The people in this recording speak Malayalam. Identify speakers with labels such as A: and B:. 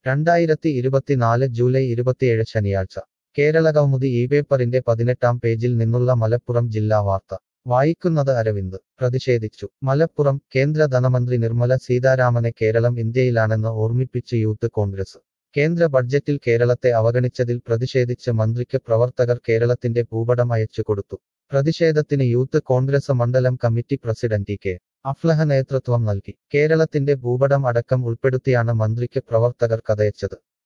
A: 2024 ജൂലൈ 27 ശനിയാഴ്ച കേരളകൗമുദി പേപ്പറിന്റെ 18-ാം പേജിൽ നിന്നുള്ള മലപ്പുറം ജില്ലാ വാർത്ത വായിക്കുന്നത് അരവിന്ദ് പ്രതിഷേധിച്ചു മലപ്പുറം കേന്ദ്ര ധനമന്ത്രി നിർമ്മല സീതാരാമനെ കേരളം ഇന്ത്യയിലാണെന്ന് ഓർമ്മിപ്പിച്ച് യൂത്ത് കോൺഗ്രസ് കേന്ദ്ര ബഡ്ജറ്റിൽ കേരളത്തെ അവഗണിച്ചതിൽ പ്രതിഷേധിച്ച് മന്ത്രിക്ക് പ്രവർത്തകർ കേരളത്തിന്റെ ഭൂപടം അയച്ചു കൊടുത്തു പ്രതിഷേധത്തിന് യൂത്ത് കോൺഗ്രസ് മണ്ഡലം കമ്മിറ്റി പ്രസിഡന്റ് കെ അഫ്ലഹ നേതൃത്വം നൽകി കേരളത്തിന്റെ ഭൂപടം അടക്കം ഉൾപ്പെടുത്തിയാണ് മന്ത്രിക്ക് പ്രവർത്തകർ കഥയച്ചത്